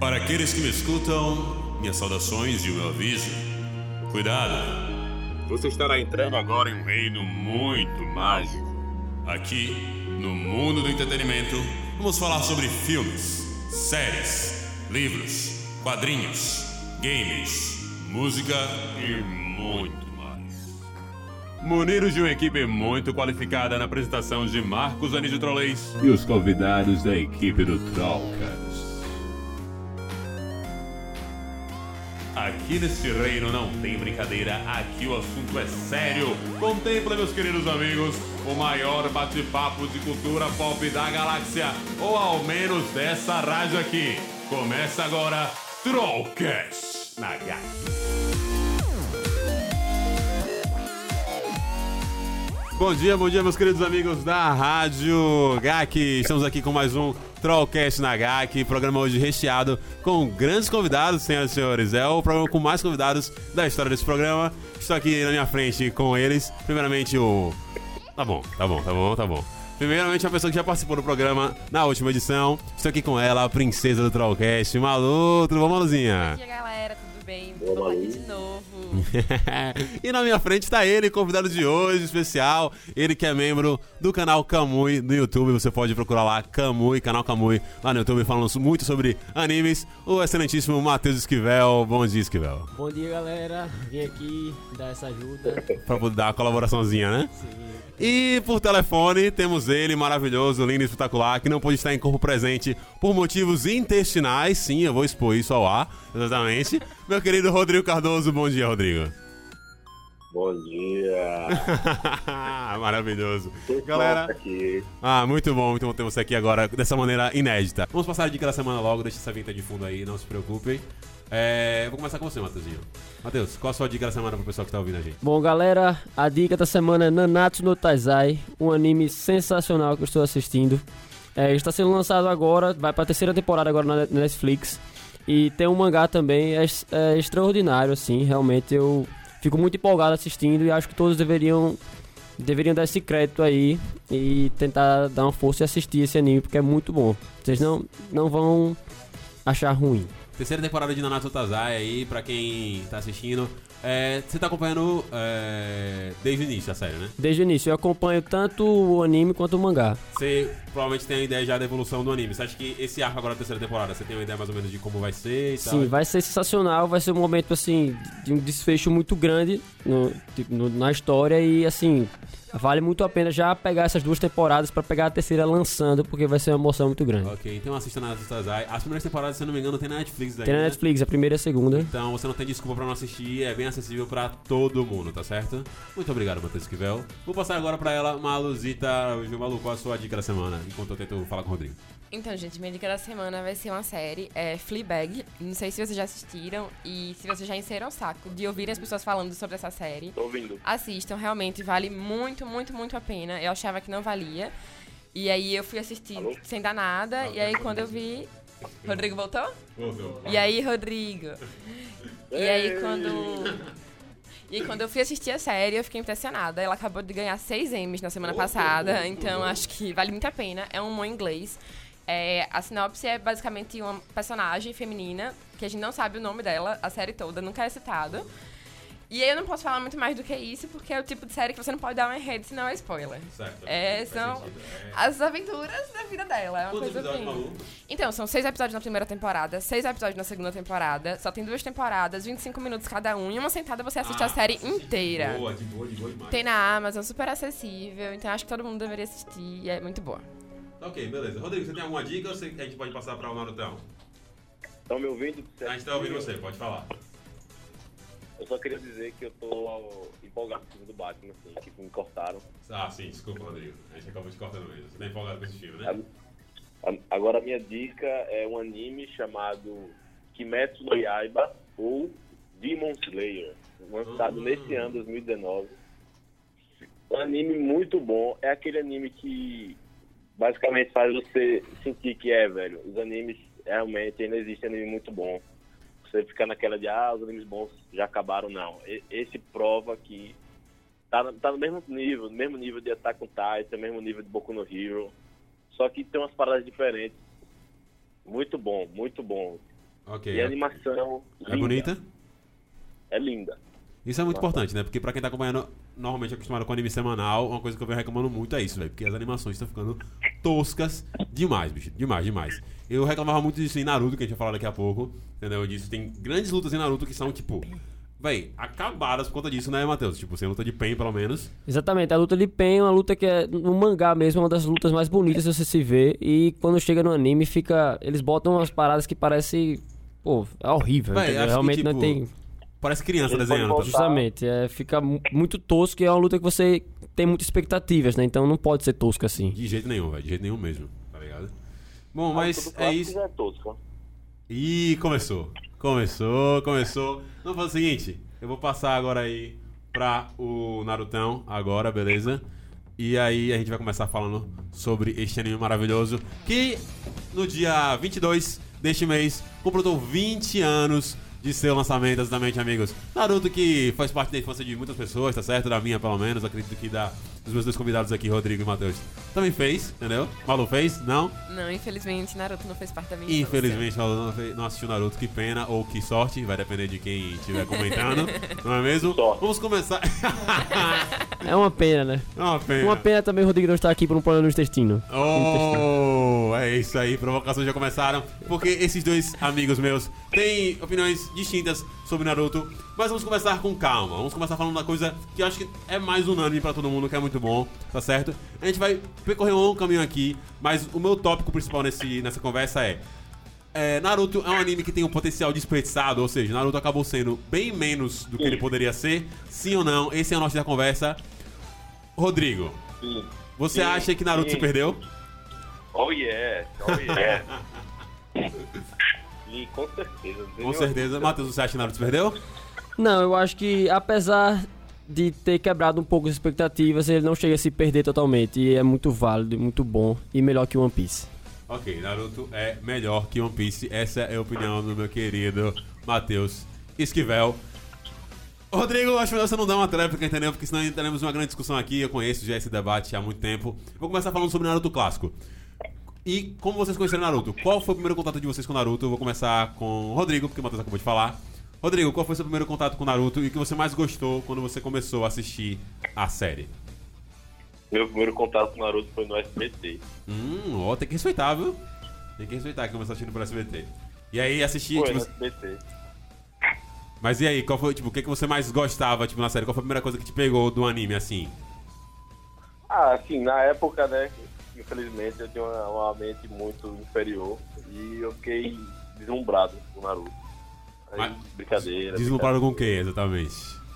Para aqueles que me escutam, minhas saudações e o meu aviso. Cuidado! Você estará entrando agora em um reino muito mágico. Aqui, no mundo do entretenimento, vamos falar sobre filmes, séries, livros, quadrinhos, games, música e muito mais. Munidos de uma equipe muito qualificada na apresentação de Marcos Anísio Trollês e os convidados da equipe do Trollcast. Aqui nesse reino não tem brincadeira, aqui o assunto é sério. Contemplem, meus queridos amigos, o maior bate-papo de cultura pop da galáxia, ou ao menos dessa rádio aqui. Começa agora, Trollcast na GAC. Bom dia, meus queridos amigos da Rádio GAC. Estamos aqui com mais um Trollcast na GAC, programa hoje recheado com grandes convidados, senhoras e senhores. É o programa com mais convidados da história desse programa. Estou aqui na minha frente com eles. Primeiramente o... Tá bom. Primeiramente a pessoa que já participou do programa na última edição. Estou aqui com ela, a princesa do Trollcast, Malu. Tudo bom, Maluzinha? Bom dia, galera. Tudo bem? Estou aqui de novo. E na minha frente está ele, convidado de hoje, especial. Ele que é membro do canal Kamui no YouTube. Você pode procurar lá, Kamui, canal Kamui, lá no YouTube, falando muito sobre animes. O excelentíssimo Matheus Esquivel. Bom dia, Esquivel. Bom dia, galera. Vim aqui dar essa ajuda. Pra poder dar uma colaboraçãozinha, né? Sim. E por telefone temos ele, maravilhoso, lindo e espetacular, que não pôde estar em corpo presente por motivos intestinais. Sim, eu vou expor isso ao ar, exatamente. Meu querido Rodrigo Cardoso, bom dia, Rodrigo. Bom dia. Maravilhoso. Galera, muito bom ter você aqui agora, dessa maneira inédita. Vamos passar a dica da semana logo, deixa essa vinheta de fundo aí, não se preocupem. Vou começar com você, Matheusinho. Matheus, qual a sua dica da semana pro pessoal que tá ouvindo a gente? Bom, galera, a dica da semana é Nanatsu no Taizai, um anime sensacional que eu estou assistindo. Está sendo lançado agora, vai pra terceira temporada agora na Netflix. E tem um mangá também, é extraordinário, assim, realmente eu fico muito empolgado assistindo e acho que todos deveriam dar esse crédito aí e tentar dar uma força e assistir esse anime, porque é muito bom. Vocês não vão achar ruim. Terceira temporada de Nanatsu no Taizai aí, pra quem tá assistindo. Você tá acompanhando desde o início da série, né? Desde o início, eu acompanho tanto o anime quanto o mangá. Você provavelmente tem a ideia já da evolução do anime. Você acha que esse arco agora da terceira temporada, você tem uma ideia mais ou menos de como vai ser e tal? Sim, vai ser sensacional, vai ser um momento, assim, de um desfecho muito grande na história e, assim, vale muito a pena já pegar essas duas temporadas pra pegar a terceira lançando, porque vai ser uma emoção muito grande. Ok, então assista Nanatsu no Taizai. As primeiras temporadas, se eu não me engano, tem na Netflix aí, Tem na Netflix, a primeira e a segunda. Então você não tem desculpa pra não assistir, é bem acessível pra todo mundo, tá certo? Muito obrigado, Matheus Esquivel. Vou passar agora pra ela, Maluzita. Malu, qual a sua dica da semana? Enquanto eu tento falar com o Rodrigo. Então, gente, minha dica da semana vai ser uma série, Fleabag. Não sei se vocês já assistiram e se vocês já encheram o saco de ouvirem as pessoas falando sobre essa série. Tô ouvindo. Assistam, realmente vale muito, muito, muito a pena. Eu achava que não valia. E aí eu fui assistir sem dar nada. E aí quando eu vi... Rodrigo voltou? Voltou. E aí, Rodrigo? E aí quando eu fui assistir a série, eu fiquei impressionada. Ela acabou de ganhar 6 Emmys na semana passada, então acho que vale muito a pena. É um humor inglês. A sinopse é basicamente uma personagem feminina, que a gente não sabe o nome dela, a série toda, nunca é citado. E aí eu não posso falar muito mais do que isso, porque é o tipo de série que você não pode dar um enredo, senão é spoiler. Certo. São as aventuras da vida dela. É uma Quantos coisa episódios, bem... Malu? Então, são 6 episódios na primeira temporada, 6 episódios na segunda temporada, só tem 2 temporadas, 25 minutos cada um, e uma sentada você assiste a série inteira. De boa demais. Tem na Amazon, super acessível, então acho que todo mundo deveria assistir e é muito boa. Ok, beleza. Rodrigo, você tem alguma dica ou a gente pode passar para o Narutão? Estão me ouvindo? A gente tá ouvindo você, pode falar. Eu só queria dizer que eu tô empolgado com o filme do Batman, assim, que me cortaram. Ah, sim, desculpa, Rodrigo. A gente acabou te cortando mesmo. Você tá empolgado com esse filme, né? Agora a minha dica é um anime chamado Kimetsu no Yaiba ou Demon Slayer, lançado nesse ano, 2019. Um anime muito bom. É aquele anime que basicamente faz você sentir que velho. Os animes realmente ainda existe anime muito bom. Você fica naquela de, os animes bons já acabaram, não. Esse prova que tá no mesmo nível de Attack on Titan, mesmo nível de Boku no Hero. Só que tem umas paradas diferentes. Muito bom, muito bom. Ok. E a animação É bonita? É linda. Isso é muito importante, né? Porque pra quem tá acompanhando, normalmente acostumado com anime semanal, uma coisa que eu venho reclamando muito é isso, velho. Porque as animações estão ficando toscas demais, bicho. Demais, demais. Eu reclamava muito disso em Naruto, que a gente vai falar daqui a pouco. Entendeu? Disso. Tem grandes lutas em Naruto que são, tipo... Véi, acabadas por conta disso, né, Matheus? Tipo, sem luta de Pen, pelo menos. Exatamente, a luta de Pen é uma luta que é, no mangá mesmo, é uma das lutas mais bonitas de você se ver. E quando chega no anime, fica... Eles botam umas paradas que parecem... Pô, é horrível, Véi, entendeu? acho Realmente que, tipo, não tem... Parece criança Ele desenhando. pode Tá? voltar. Justamente, fica muito tosco e é uma luta que você tem muitas expectativas, né? Então não pode ser tosco assim. De jeito nenhum, velho. De jeito nenhum mesmo. Tá ligado? Bom, Mas mas tudo é clássico isso. já é tosco. Ih, começou. Vamos fazer o seguinte. Eu vou passar agora aí pra o Narutão agora, beleza? E aí a gente vai começar falando sobre este anime maravilhoso que no dia 22 deste mês completou 20 anos de seu lançamento, exatamente, amigos. Naruto, que faz parte da infância de muitas pessoas, tá certo? Da minha, pelo menos. Acredito que dos meus dois convidados aqui, Rodrigo e Matheus, também fez, entendeu? Malu fez? Não? Não, infelizmente, Naruto não fez parte da minha infância. Infelizmente, não assistiu Naruto, que pena ou que sorte, vai depender de quem estiver comentando, não é mesmo? Sorte. Vamos começar. É uma pena, né? É uma pena. Uma pena também o Rodrigo não estar aqui por um problema no intestino. Oh, é isso aí, provocações já começaram, porque esses dois amigos meus têm opiniões distintas sobre Naruto, mas vamos começar com calma, vamos começar falando da coisa que eu acho que é mais unânime pra todo mundo, que é muito bom, tá certo? A gente vai percorrer um longo caminho aqui, mas o meu tópico principal nessa conversa é Naruto é um anime que tem um potencial desperdiçado, ou seja, Naruto acabou sendo bem menos do que ele poderia ser, sim ou não? Esse é o norte da conversa. Rodrigo, Sim. você Sim, acha que Naruto sim. se perdeu? Oh yeah. Sim, com certeza. Com certeza. Matheus, você acha que Naruto se perdeu? Não, eu acho que apesar de ter quebrado um pouco as expectativas, ele não chega a se perder totalmente. E é muito válido, muito bom e melhor que One Piece. Ok, Naruto é melhor que One Piece. Essa é a opinião do meu querido Matheus Esquivel. Rodrigo, acho melhor você não dar uma tréplica, entendeu? Porque senão teremos uma grande discussão aqui. Eu conheço já esse debate há muito tempo. Vou começar falando sobre Naruto clássico. E como vocês conheceram Naruto? Qual foi o primeiro contato de vocês com Naruto? Eu vou começar com o Rodrigo, porque o Matheus acabou de falar. Rodrigo, qual foi o seu primeiro contato com Naruto e o que você mais gostou quando você começou a assistir a série? Meu primeiro contato com Naruto foi no SBT. Ó, tem que respeitar, viu? Tem que respeitar que começou assistindo pelo SBT. E aí assisti, Foi tipo... no SBT. Mas e aí, qual foi, tipo, o que você mais gostava, tipo, na série? Qual foi a primeira coisa que te pegou do anime, assim? Ah, assim, na época, né, infelizmente eu tinha uma mente muito inferior e eu fiquei deslumbrado com o Naruto. Aí, Mas- brincadeira. Deslumbrado com o que, exatamente?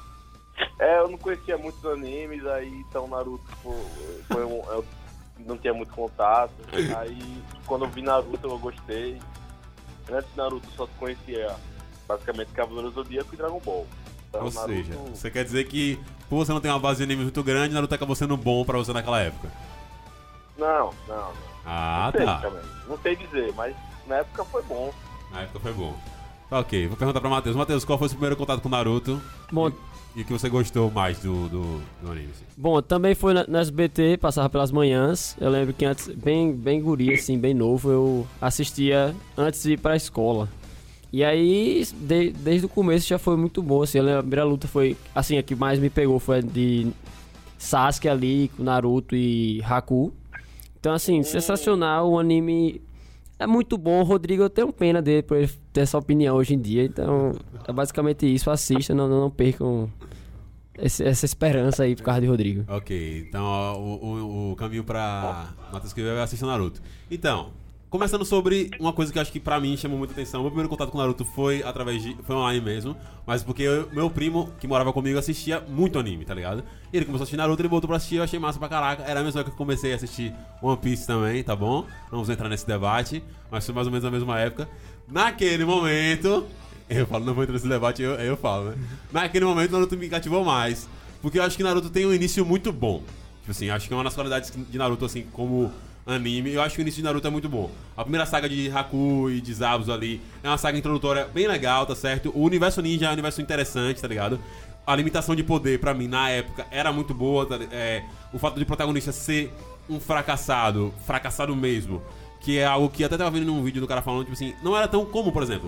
Eu não conhecia muitos animes, aí então Naruto foi eu não tinha muito contato. Aí quando eu vi Naruto eu gostei. Antes de Naruto eu só conhecia basicamente Cavaleiro do Zodíaco e Dragon Ball. Então, Ou Naruto, seja, você quer dizer que, por você não ter uma base de anime muito grande, Naruto acabou sendo bom pra você naquela época? Não. Ah, Não sei tá. também. Não sei dizer, mas na época foi bom. Na época foi bom. Tá, ok, vou perguntar pra Matheus. Matheus, qual foi o seu primeiro contato com Naruto? Bom, E o que você gostou mais do anime? Assim? Bom, também foi no SBT, passava pelas manhãs. Eu lembro que antes, bem guri, assim, bem novo, eu assistia antes de ir pra escola. E aí, desde o começo já foi muito bom, assim. Eu lembro, a primeira luta foi, assim, a que mais me pegou foi a de Sasuke ali, com Naruto e Haku. Então, assim, sensacional, o anime é muito bom. O Rodrigo, eu tenho pena dele por ele ter essa opinião hoje em dia. Então, é basicamente isso, assista, não percam essa esperança aí por causa de Rodrigo. Ok, então ó, o caminho pra Matheus que é assistir Naruto. Então, começando sobre uma coisa que eu acho que pra mim chamou muita atenção. Meu primeiro contato com Naruto foi foi online mesmo, mas porque meu primo, que morava comigo, assistia muito anime, tá ligado? E ele começou a assistir Naruto, ele voltou pra assistir, eu achei massa pra caraca. Era a mesma época que eu comecei a assistir One Piece também, tá bom? Não vamos entrar nesse debate, mas foi mais ou menos na mesma época. Naquele momento... Eu falo, não vou entrar nesse debate, eu falo, né? Naquele momento, Naruto me cativou mais. Porque eu acho que Naruto tem um início muito bom. Tipo assim, acho que é uma das qualidades de Naruto, assim, como anime. Eu acho que o início de Naruto é muito bom. A primeira saga de Haku e de Zabuza ali é uma saga introdutória bem legal, tá certo? O universo ninja é um universo interessante, tá ligado? A limitação de poder, pra mim, na época, era muito boa. O fato de o protagonista ser um fracassado mesmo, que é algo que até tava vendo num vídeo do cara falando, tipo assim, não era tão comum, por exemplo.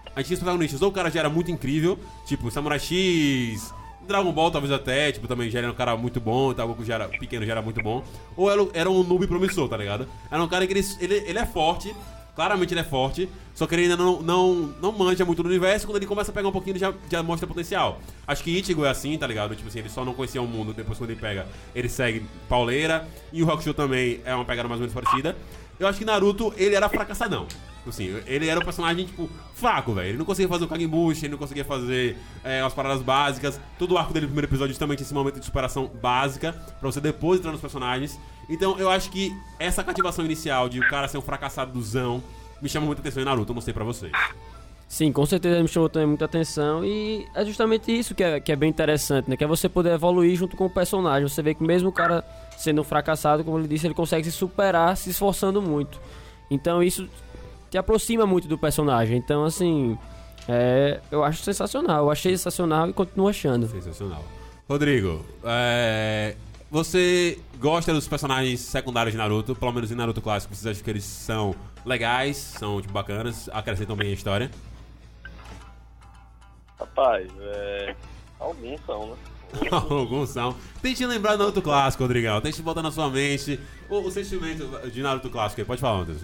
a gente tinha os protagonistas, ou o cara já era muito incrível, tipo Samurai X, Dragon Ball talvez até, tipo, também já era um cara muito bom, tá, Goku já era pequeno, já era muito bom, ou era um noob promissor, tá ligado? Era um cara que ele é forte, claramente ele é forte, só que ele ainda não manja muito do universo. Quando ele começa a pegar um pouquinho, ele já mostra potencial. Acho que Ichigo é assim, tá ligado? Tipo assim, ele só não conhecia o mundo, depois quando ele pega, ele segue pauleira. E o Hakusho também é uma pegada mais ou menos parecida. Eu acho que Naruto, ele era fracassadão. Assim, ele era um personagem, tipo, fraco, velho. Ele não conseguia fazer o Kagebushi, ele não conseguia fazer as paradas básicas. Todo o arco dele no primeiro episódio justamente tinha esse momento de superação básica, pra você depois entrar nos personagens. Então eu acho que essa cativação inicial de o cara ser um fracassadozão me chama muita atenção em Naruto, eu não sei pra vocês. Sim, com certeza me chamou também muita atenção. E é justamente isso que é bem interessante, né? Que é você poder evoluir junto com o personagem. Você vê que mesmo o cara sendo um fracassado, como ele disse, ele consegue se superar se esforçando muito. Então isso te aproxima muito do personagem. Então, assim, eu acho sensacional. Eu achei sensacional e continuo achando. Sensacional. Rodrigo, você gosta dos personagens secundários de Naruto? Pelo menos em Naruto clássico, vocês acham que eles são legais, são tipo, bacanas, acrescentam bem a história? Rapaz, alguns são, né? Alguns são. Tente lembrar do Naruto clássico, Rodrigão. Tente botar na sua mente o sentimento de Naruto clássico. Pode falar, Matheus.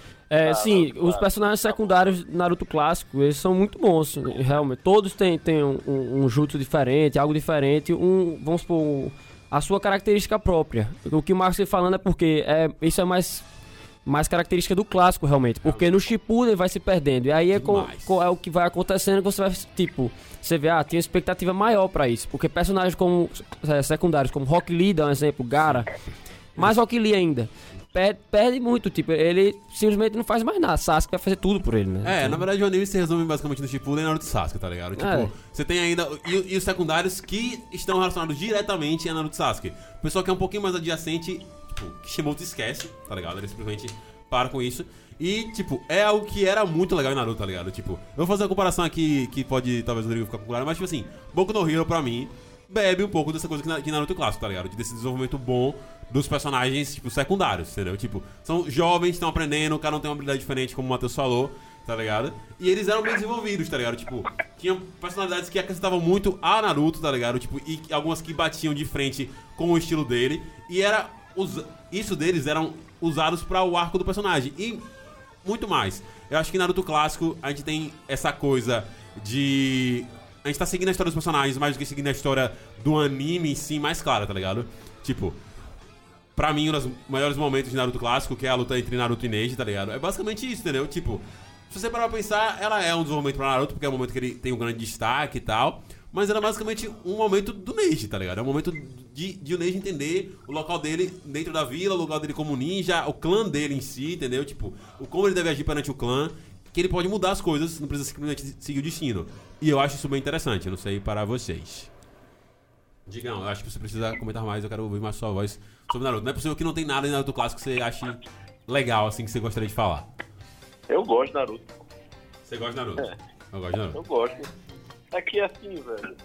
Sim, os personagens secundários de Naruto clássico, eles são muito bons, realmente. Todos têm um jutsu diferente, algo diferente, vamos supor, a sua característica própria. O que o Marcos está falando é porque isso é mais característica do clássico, realmente. Porque no Shippuden vai se perdendo. E aí é o que vai acontecendo que você vai, tipo, você vê, tem uma expectativa maior pra isso. Porque personagens como secundários, como Rock Lee, dá um exemplo, Gaara, mais Rock Lee ainda. Perde muito, tipo, ele simplesmente não faz mais nada. Sasuke vai fazer tudo por ele, né? Então... na verdade o anime se resume basicamente no Shippuden e Naruto Sasuke, tá ligado? Tipo, você tem ainda... E os secundários que estão relacionados diretamente a Naruto Sasuke. O pessoal que é um pouquinho mais adjacente, tipo, Kishimoto esquece, tá ligado? Ele simplesmente para com isso. E, tipo, é algo que era muito legal em Naruto, tá ligado? Tipo, eu vou fazer uma comparação aqui que pode, talvez o Rodrigo ficar com mas, tipo assim, Boku no Hero, pra mim, bebe um pouco dessa coisa que Naruto clássico, tá ligado? Desse desenvolvimento bom dos personagens, tipo, secundários, entendeu? Tipo, são jovens, estão aprendendo, cada um tem uma habilidade diferente, como o Matheus falou, tá ligado? E eles eram bem desenvolvidos, tá ligado? Tipo, tinham personalidades que acrescentavam muito a Naruto, tá ligado? Tipo, e algumas que batiam de frente com o estilo dele. E isso deles eram usados pra o arco do personagem. E muito mais. Eu acho que Naruto clássico, a gente tem essa coisa de... A gente tá seguindo a história dos personagens mais do que seguindo a história do anime em si mais clara, tá ligado? Tipo... Pra mim, um dos maiores momentos de Naruto clássico, que é a luta entre Naruto e Neji, tá ligado? É basicamente isso, entendeu? Tipo, se você parar pra pensar, ela é um desenvolvimento pra Naruto, porque é um momento que ele tem um grande destaque e tal. Mas era basicamente um momento do Neji, tá ligado? É um momento de o Neji entender o local dele dentro da vila, o local dele como ninja, o clã dele em si, entendeu? Tipo, como ele deve agir perante o clã, que ele pode mudar as coisas, não precisa simplesmente seguir o destino. E eu acho isso bem interessante, eu não sei para vocês. Digam, eu acho que você precisa comentar mais, eu quero ouvir mais sua voz sobre Naruto. Não é possível que não tem nada em Naruto clássico que você ache legal, assim, que você gostaria de falar. Eu gosto de Naruto. Você gosta de Naruto? Eu gosto de Naruto. Eu gosto. É que assim, velho,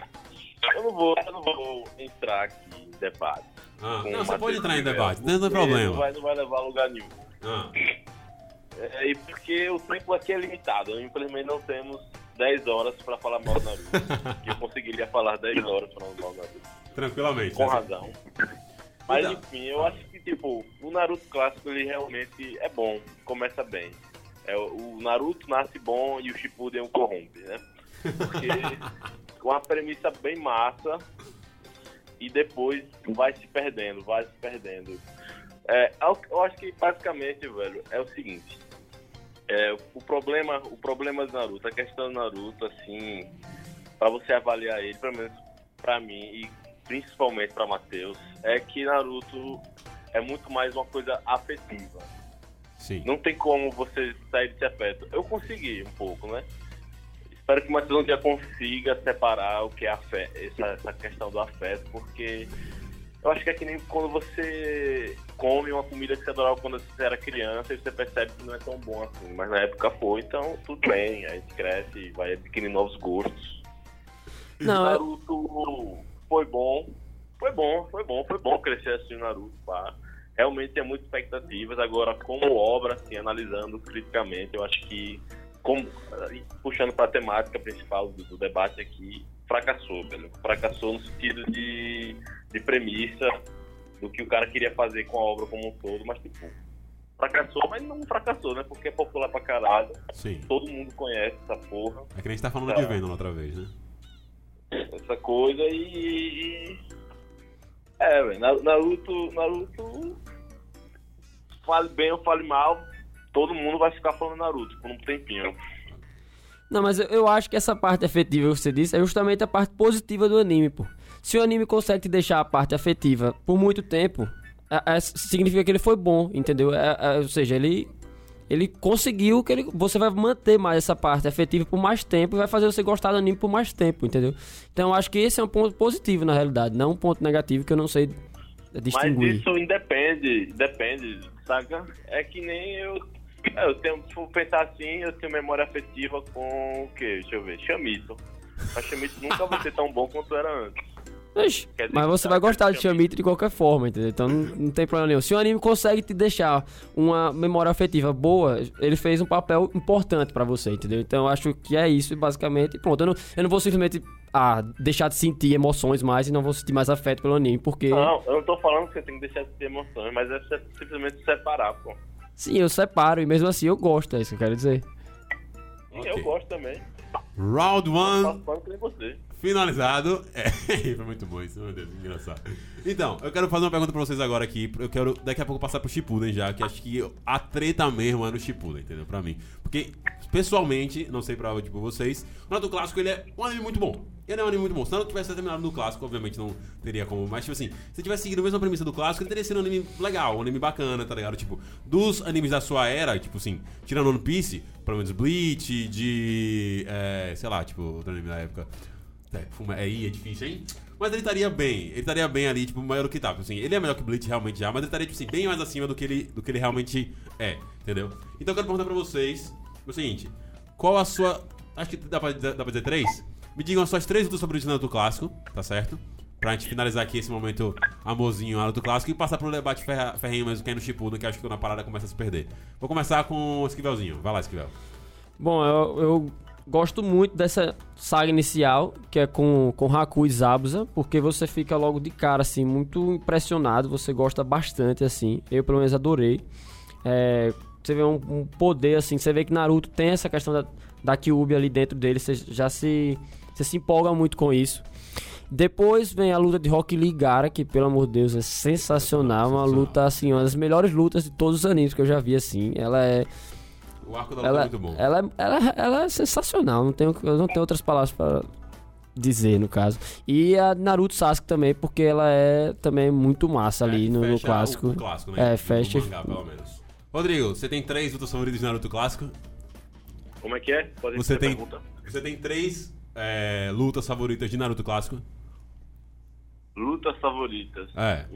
eu não vou entrar aqui em debate. Não, você pode entrar em debate, não tem problema. Não vai levar a lugar nenhum. E porque o tempo aqui é limitado. Infelizmente não temos 10 horas pra falar mal do Naruto. Que eu conseguiria falar 10 horas falando mal do Naruto. Tranquilamente. Com razão. Mas enfim, eu acho que tipo, o Naruto clássico ele realmente é bom, começa bem. O Naruto nasce bom e o Shippuden o corrompe, né? Porque com uma premissa bem massa e depois vai se perdendo. Eu acho que basicamente, velho, é o seguinte. O problema do Naruto, a questão do Naruto, assim, pra você avaliar ele, pelo menos pra mim e principalmente pra Matheus, é que Naruto é muito mais uma coisa afetiva. Sim. Não tem como você sair desse afeto. Eu consegui um pouco, né? Espero que o Matheus um dia consiga separar o que é essa questão do afeto, porque eu acho que é que nem quando você come uma comida que você adorava quando você era criança e você percebe que não é tão bom assim, mas na época foi, então tudo bem, a gente cresce e vai adquirindo novos gostos. Naruto foi bom crescer assim o Naruto, pá. Realmente tem muitas expectativas, agora como obra, assim, analisando criticamente, eu acho que puxando pra temática principal do debate aqui, fracassou, velho. Fracassou no sentido de premissa do que o cara queria fazer com a obra como um todo, mas tipo, fracassou, mas não fracassou, né? Porque é popular pra caralho. Sim. Todo mundo conhece essa porra. É que a gente tá falando de Venom outra vez, né? Essa coisa velho, Naruto fale bem ou fale mal, todo mundo vai ficar falando Naruto por um tempinho. Não, mas eu acho que essa parte afetiva que você disse é justamente a parte positiva do anime, pô. Se o anime consegue te deixar a parte afetiva por muito tempo, significa que ele foi bom, entendeu? Ou seja, ele conseguiu que você vai manter mais essa parte afetiva por mais tempo e vai fazer você gostar do anime por mais tempo, entendeu? Então eu acho que esse é um ponto positivo, na realidade, não um ponto negativo que eu não sei distinguir. Mas isso depende, saca? É que nem eu tenho, se for pensar assim, eu tenho memória afetiva com o quê? Deixa eu ver, Chamito. Mas Chamito nunca vai ser tão bom quanto era antes. Mas você vai gostar de Chamito de qualquer forma, entendeu? Então não tem problema nenhum. Se o anime consegue te deixar uma memória afetiva boa, ele fez um papel importante pra você, entendeu? Então eu acho que é isso, basicamente. Pronto, eu não vou simplesmente deixar de sentir emoções mais e não vou sentir mais afeto pelo anime, porque... Não, eu não tô falando que você tem que deixar de ter emoções, mas é simplesmente separar, pô. Sim, eu separo, e mesmo assim eu gosto, é isso que eu quero dizer. Okay. Eu gosto também. Round 1 você. finalizado. Foi muito bom isso, meu Deus, engraçado. Então, eu quero fazer uma pergunta pra vocês agora aqui. Eu quero daqui a pouco passar pro Shippuden já, que acho que a treta mesmo é no Shippuden, entendeu? Pra mim. Porque, pessoalmente, não sei pra vocês, o Naruto Clássico, ele é um anime muito bom. Ele é um anime muito bom. Se não tivesse terminado no clássico, obviamente não teria como. Mas, tipo assim, se tivesse seguido a mesma premissa do clássico, ele teria sido um anime legal, um anime bacana, tá ligado? Tipo, dos animes da sua era, tipo assim, tirando One Piece, pelo menos Bleach, sei lá, tipo, outro anime da época. É difícil, hein? Mas ele estaria bem ali, tipo, maior do que tá. Assim, ele é melhor que Bleach realmente já, mas ele estaria, tipo assim, bem mais acima do que ele realmente é, entendeu? Então eu quero perguntar pra vocês o seguinte: qual a sua. Acho que dá pra dizer 3? Me digam as suas 3 lutas favoritas do Naruto Clássico, tá certo? Pra gente finalizar aqui esse momento amorzinho Naruto Clássico e passar pro debate ferrenho mesmo que é no Shippuden, que acho que quando a parada começa a se perder. Vou começar com o Esquivelzinho. Vai lá, Esquivel. Bom, eu gosto muito dessa saga inicial, que é com Haku e Zabuza, porque você fica logo de cara, assim, muito impressionado, você gosta bastante, assim. Eu, pelo menos, adorei. Você vê um poder, assim, você vê que Naruto tem essa questão da Kyuubi ali dentro dele, você se empolga muito com isso. Depois vem a luta de Rock Lee e Gaara, que, pelo amor de Deus, é sensacional. Uma luta, assim, uma das melhores lutas de todos os animes que eu já vi, assim. Ela é... O arco da luta é muito bom. Ela é sensacional, eu não tenho outras palavras pra dizer, no caso. E a Naruto Sasuke também, porque ela é também muito massa ali no clássico. O clássico, né? Fecha. No mangá, pelo menos. Rodrigo, você tem 3 lutas favoritas de Naruto Clássico? Como é que é? Você tem 3 lutas favoritas de Naruto Clássico? Lutas favoritas?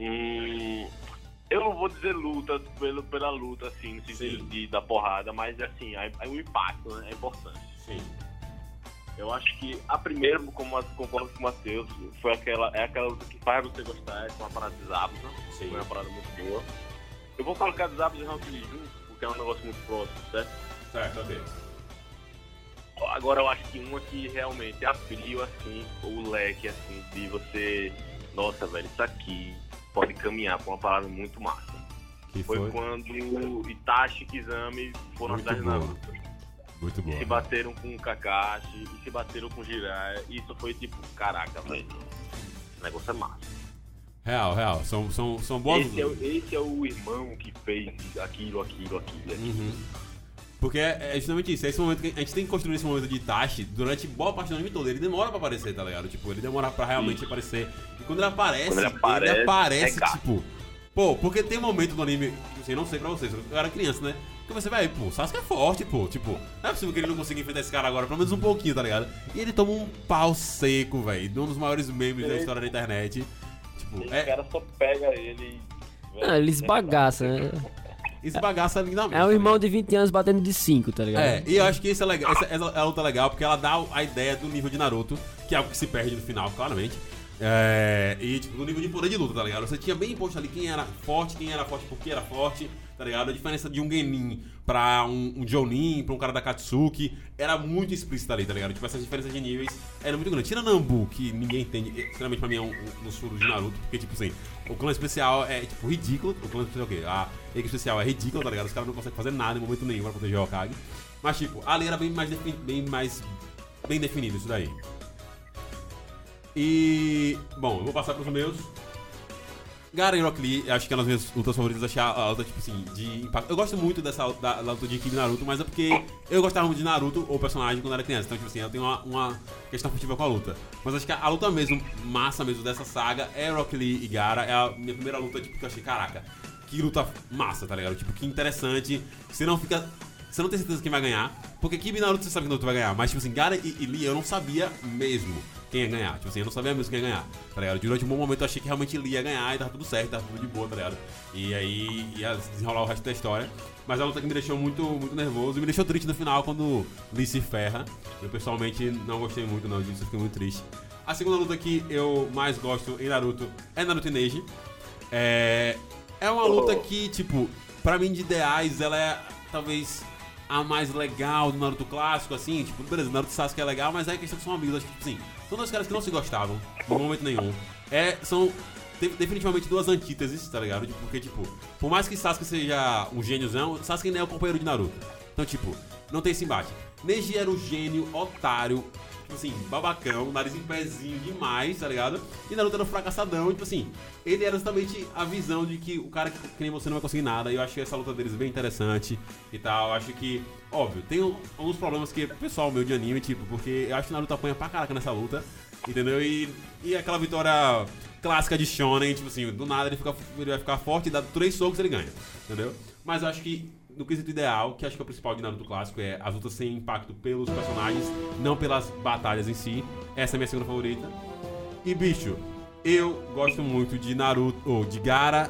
Eu não vou dizer luta pela luta, assim, no sentido da porrada, mas, assim, o impacto, né, é importante. Sim. Eu acho que a primeira, concordo com o Matheus, foi aquela luta que faz você gostar, com a parada de Zabuza. Foi uma parada muito boa. Eu vou colocar Zabuza e Rock Lee junto, porque é um negócio muito próximo, certo? Certo, ok. Agora eu acho que uma que realmente abriu, assim, o leque, assim, de você... Nossa, velho, isso aqui pode caminhar pra uma parada muito massa. Que foi quando Itachi e Kizami foram atrás de Naruto. Muito bom. E se bateram com o Kakashi, e se bateram com o Jiraiya. E isso foi tipo, caraca, velho. O negócio é massa. Real. São boas lutas. Esse é o irmão que fez aquilo. Uhum. Porque é justamente isso, é esse momento que a gente tem que construir esse momento de Itachi durante boa parte do anime todo. Ele demora pra aparecer, tá ligado? Tipo, ele demora pra realmente aparecer. E quando ele aparece tipo... Pô, porque tem um momento do anime, assim, não sei pra vocês, eu era criança, né? Que você vai, pô, o Sasuke é forte, pô. Tipo, não é possível que ele não consiga enfrentar esse cara agora, pelo menos um pouquinho, tá ligado? E ele toma um pau seco, velho. Um dos maiores memes da história da internet. Tipo, o cara só pega ele... Ele esbagaça, né? Esbagaça lindamente. É um irmão de 20 anos batendo de 5, tá ligado? E eu acho que isso é legal. Essa é a luta legal, porque ela dá a ideia do nível de Naruto, que é algo que se perde no final, claramente. E, tipo, do nível de poder de luta, tá ligado? Você tinha bem imposto ali quem era forte porque era forte, tá tá ligado? A diferença de um Genin pra um Jounin, pra um cara da Katsuki, era muito explícita ali, tá ligado? Tipo, essa diferença de níveis era muito grande. Tira Nambu, que ninguém entende, sinceramente pra mim é um dos furos de Naruto, porque, tipo assim, o clã especial é, tipo, ridículo. O clã especial é o quê? A equipe especial é ridícula, tá ligado? Os caras não conseguem fazer nada em momento nenhum pra proteger o Hokage. Mas, tipo, ali era bem definido isso daí. E... bom, eu vou passar pros meus. Gaara e Rock Lee, acho que é uma das minhas lutas favoritas. Achei a luta, tipo assim, de impacto. Eu gosto muito da luta de equipe Naruto, mas é porque eu gostava muito de Naruto, o personagem, quando era criança. Então, tipo assim, eu tenho uma questão afetiva com a luta. Mas acho que a luta mesmo, massa mesmo dessa saga, é Rock Lee e Gaara. É a minha primeira luta, tipo, que eu achei, caraca, que luta massa, tá ligado? Tipo, que interessante. Você não tem certeza quem vai ganhar. Porque Kiba e Naruto você sabe que Naruto vai ganhar. Mas, tipo assim, Gaara e Lee eu não sabia mesmo quem ia ganhar. Tipo assim, eu não sabia mesmo quem ia ganhar, tá ligado? Durante um bom momento eu achei que realmente Lee ia ganhar e tava tudo certo, tava tudo de boa, tá ligado? E aí ia desenrolar o resto da história. Mas a luta que me deixou muito, muito nervoso e me deixou triste no final quando Lee se ferra. Eu pessoalmente não gostei muito não disso, eu fiquei muito triste. A segunda luta que eu mais gosto em Naruto é Naruto e Neji. É uma luta que, tipo, pra mim de ideais, ela é talvez a mais legal do Naruto clássico, assim, tipo, beleza, Naruto e Sasuke é legal, mas é questão que são amigos, acho que, tipo assim, são dois caras que não se gostavam, em momento nenhum. São definitivamente duas antíteses, tá ligado? Porque, tipo, por mais que Sasuke seja um gêniozão, Sasuke nem é o companheiro de Naruto. Então, tipo, não tem esse embate. Neji era o gênio, otário, tipo assim, babacão, nariz em pezinho demais, tá ligado? E Naruto era um fracassadão, tipo assim, ele era justamente a visão de que o cara que nem você não vai conseguir nada. E eu achei essa luta deles bem interessante e tal. Eu acho que, óbvio, tem alguns problemas que o pessoal meu de anime, tipo, porque eu acho que Naruto apanha pra caraca nessa luta, entendeu? E aquela vitória clássica de Shonen, tipo assim, do nada ele vai ficar forte e dá 3 socos e ele ganha, entendeu? Mas eu acho que no quesito ideal, que acho que é o principal de Naruto clássico, é as lutas sem impacto pelos personagens, não pelas batalhas em si. Essa é a minha segunda favorita. E, bicho, eu gosto muito de Naruto, ou de Gaara,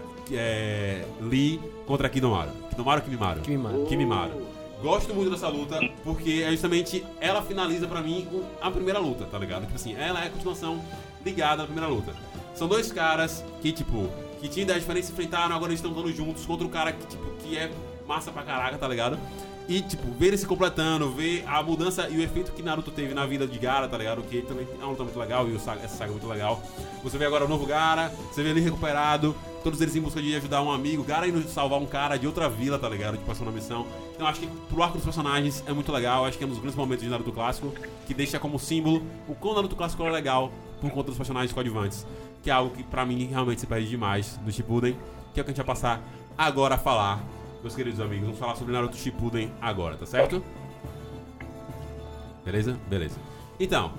Lee contra Kidomaru. Kidomaru ou Kimimaro? Gosto muito dessa luta, porque é justamente ela finaliza pra mim a primeira luta, tá ligado? Tipo assim, ela é a continuação ligada à primeira luta. São dois caras que, tipo, que tinham ideias diferentes, se enfrentaram, agora eles estão lutando juntos contra um cara que, tipo, que é massa pra caraca, tá ligado? E, tipo, ver ele se completando, ver a mudança e o efeito que Naruto teve na vida de Gaara, tá ligado? Que também é uma luta muito legal e essa saga é muito legal. Você vê agora o novo Gaara, você vê ele recuperado, todos eles em busca de ajudar um amigo, Gaara indo salvar um cara de outra vila, tá ligado? Que passou na missão. Então acho que pro arco dos personagens é muito legal, acho que é um dos grandes momentos de Naruto clássico, que deixa como símbolo o quão Naruto clássico é legal por conta dos personagens coadjuvantes, que é algo que pra mim realmente se perde demais do Shippuden, que é o que a gente vai passar agora a falar. Meus queridos amigos, vamos falar sobre Naruto Shippuden agora, tá certo? Beleza? Beleza. Então,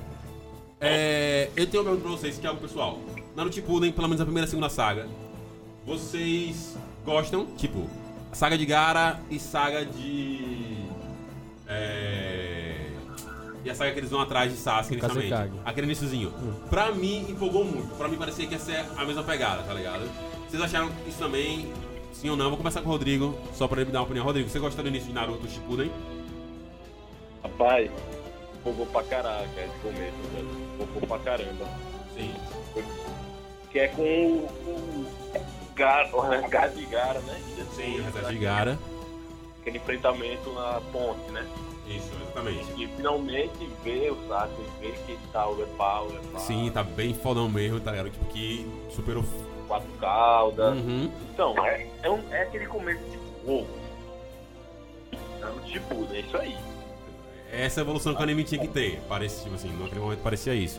eu tenho uma pergunta pra vocês, que é algo pessoal. Naruto Shippuden, pelo menos a primeira e a segunda saga, vocês gostam? Tipo, saga de Gaara e saga de... E a saga que eles vão atrás de Sasuke inicialmente. Aquele iniciozinho. Pra mim, empolgou muito. Pra mim parecia que ia ser a mesma pegada, tá ligado? Vocês acharam isso também? Sim ou não? Vou começar com o Rodrigo, só pra ele me dar uma opinião. Rodrigo, você gostou do início de Naruto Shippuden? Rapaz, empolgou pra caraca esse começo, velho. Empolgou pra caramba. Sim. Que é com o Gaara de Gaara, né? Sim, o reserva de Gaara. Aquele enfrentamento na ponte, né? Isso, exatamente. E finalmente ver o Sasuke, ver que tá o Lepau. Sim, tá bem fodão mesmo, tá ligado? Tipo, que superou... 4 caudas. Uhum. Então, é aquele começo tipo, uou. Tipo, é isso aí. Essa evolução que o anime tinha que ter. Parece, tipo assim, naquele momento parecia isso.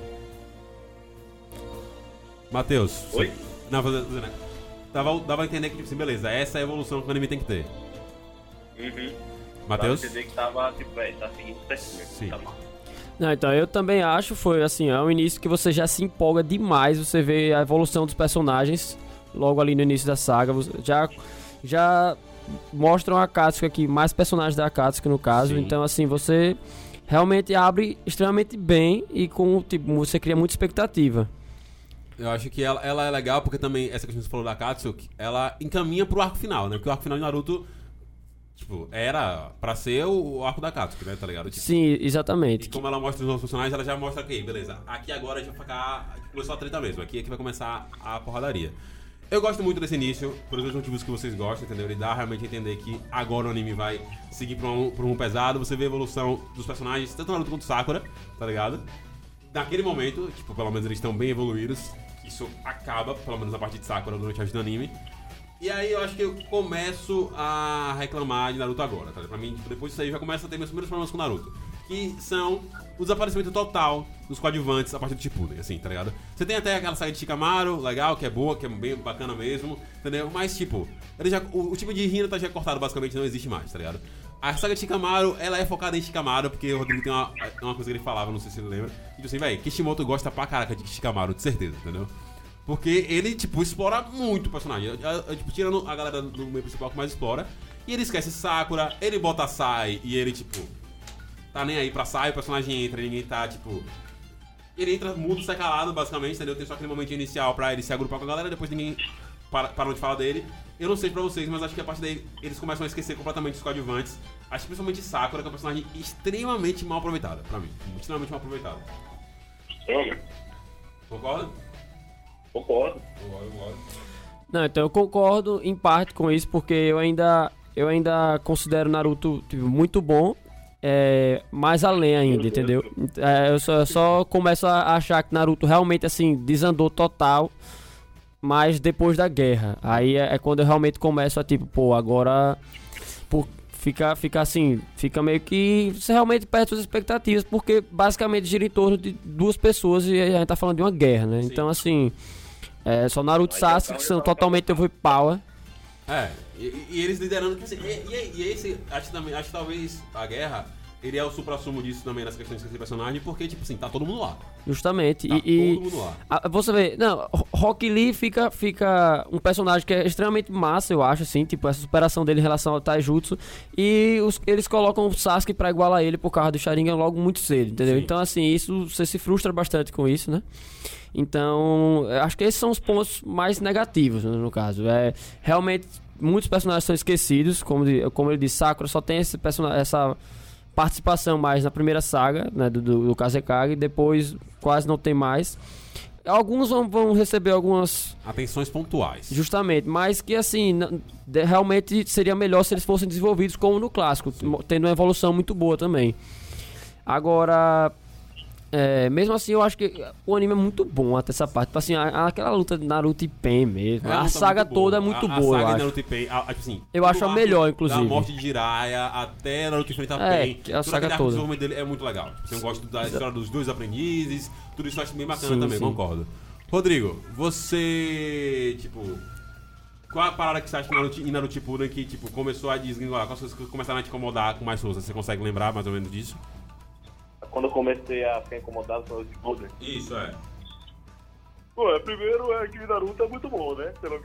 Matheus. Oi? Não, dava a entender que, tipo assim, beleza, essa é a evolução que o anime tem que ter. Uhum. Matheus? Dava a entender que tava, tipo, tá seguindo certinho. Sim. Tá mal. Não, então eu também acho, foi assim, é um início que você já se empolga demais, você vê a evolução dos personagens logo ali no início da saga, já mostram a Akatsuki aqui, mais personagens da Akatsuki no caso, Sim. Então assim, você realmente abre extremamente bem e com, tipo, você cria muita expectativa. Eu acho que ela é legal porque também, essa questão que você falou da Akatsuki, ela encaminha pro arco final, né? Porque o arco final de Naruto, tipo, era pra ser o arco da Akatsuki, né? Tá ligado? Tipo, Sim, exatamente. e como ela mostra os novos personagens, ela já mostra que, beleza, aqui agora já vai ficar... Começou a treta mesmo, aqui é que vai começar a porradaria. Eu gosto muito desse início, por os motivos que vocês gostam, entendeu? Ele dá realmente a entender que agora o anime vai seguir pra um pesado. Você vê a evolução dos personagens, tanto Naruto quanto Sakura, tá ligado? Naquele momento, tipo, pelo menos eles estão bem evoluídos. Isso acaba, pelo menos na parte de Sakura, durante a do anime. E aí eu acho que eu começo a reclamar de Naruto agora, tá ligado? Pra mim, tipo, depois disso aí já começa a ter meus primeiros problemas com Naruto. Que são o desaparecimento total dos coadjuvantes a partir do Shippuden, assim, tá ligado? Você tem até aquela saga de Shikamaru, legal, que é boa, que é bem bacana mesmo, entendeu? Mas, tipo, o tipo de Hinata já cortado, basicamente, não existe mais, tá ligado? A saga de Shikamaru, ela é focada em Shikamaru, porque o Rodrigo tem uma coisa que ele falava, não sei se ele lembra. Tipo assim, véi, Kishimoto gosta pra caraca de Shikamaru, de certeza, entendeu? Porque ele, tipo, explora muito o personagem. Tipo, tirando a galera do meio principal que mais explora. E ele esquece Sakura, ele bota a Sai e ele, tipo, tá nem aí pra Sai, o personagem entra, ninguém tá, tipo... Ele entra mudo, sai calado, basicamente, entendeu? Tem só aquele momento inicial pra ele se agrupar com a galera, depois ninguém parou de falar dele. Eu não sei pra vocês, mas acho que a partir daí eles começam a esquecer completamente os coadjuvantes. Acho que principalmente Sakura, que é um personagem extremamente mal aproveitado, pra mim. Extremamente mal aproveitado. Concorda? Concordo. Não, então eu concordo em parte com isso, porque eu ainda considero Naruto tipo, muito bom, mais além ainda, entendeu? Eu só começo a achar que Naruto realmente assim desandou total, mas depois da guerra. Aí é quando eu realmente começo a tipo, pô, agora fica assim, fica meio que você realmente perde suas expectativas, porque basicamente gira em torno de duas pessoas e a gente tá falando de uma guerra, né? Sim. Então assim, só Naruto e Sasuke que são totalmente overpower. E eles liderando. E esse, acho que talvez a guerra, ele é o supra-sumo disso também nas questões desse personagem, porque, tipo assim, tá todo mundo lá. Justamente. Tá todo mundo lá. Você vê, não, Rock Lee fica um personagem que é extremamente massa, eu acho, assim, tipo, essa superação dele em relação ao Taijutsu. E eles colocam o Sasuke pra igualar ele por causa do Sharingan logo muito cedo, entendeu? Sim. Então, assim, isso, você se frustra bastante com isso, né? Então, acho que esses são os pontos mais negativos, né, no caso. Realmente, muitos personagens são esquecidos, como ele disse, Sakura só tem essa participação mais na primeira saga, né, do Kazekage, e depois quase não tem mais. Alguns vão receber algumas atenções pontuais. Justamente, mas que assim, realmente seria melhor se eles fossem desenvolvidos como no clássico, tendo uma evolução muito boa também. Agora, mesmo assim, eu acho que o anime é muito bom até essa parte. Tipo assim, aquela luta de Naruto e Pen mesmo. A saga toda é muito boa, eu acho. Naruto e Pen, assim, eu acho a melhor, inclusive. Da morte de Jiraiya até Naruto enfrentar Pen. A saga toda. O desenvolvimento dele é muito legal. Eu gosto da história dos dois aprendizes. Tudo isso eu acho bem bacana também, sim. Concordo. Rodrigo, você, tipo... Qual a parada que você acha que em Naruto Shippuden que, tipo, começou a desgringolar? Quais coisas que começaram a te incomodar com mais força? Você consegue lembrar mais ou menos disso? Quando eu comecei a ficar incomodado com o Shippuden. Isso, Pô, primeiro é que Naruto é muito bom, né? Sei lá o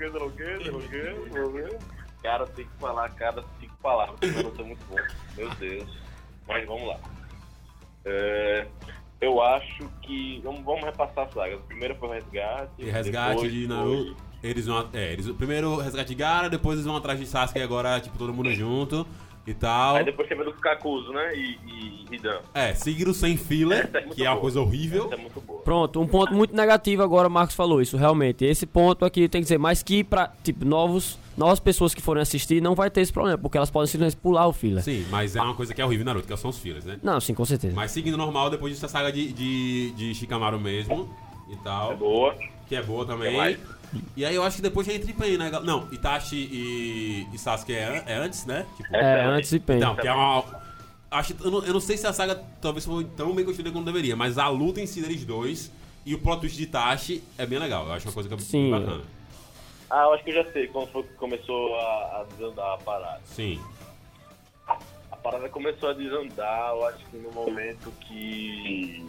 que. Cara, tem que falar cada 5 palavras que Naruto é muito bom. Meu Deus. Mas vamos lá. Eu acho que... Vamos repassar as sagas. Primeiro foi o Resgate. E Resgate de Naruto. Eles vão... primeiro Resgate de Gaara, depois eles vão atrás de Sasuke e agora, tipo, todo mundo junto. E tal. Aí depois teve do Kakuzu, né? E Hidan. Seguiram sem filler, que é uma coisa horrível. Essa é muito boa. Pronto, um ponto muito negativo agora, o Marcos falou isso, realmente. Esse ponto aqui tem que dizer, mas que pra, tipo, novas pessoas que forem assistir não vai ter esse problema, porque elas podem simplesmente pular o filler. Sim, mas é uma coisa que é horrível em Naruto, que são os fillers, né? Não, sim, com certeza. Mas seguindo normal, depois disso a saga de Shikamaru mesmo e tal. É boa. Que é boa também. E aí eu acho que depois já entra em Pen, né? Não, Itachi e Sasuke é antes, né? Tipo, antes de Pen. Então, que é uma... eu não sei se a saga talvez foi tão bem construída como deveria, mas a luta em si deles dois e o plot twist de Itachi é bem legal. Eu acho uma coisa que é bem bacana. Eu acho que eu já sei quando foi que começou a desandar a parada. Sim. A parada começou a desandar, eu acho que no momento que...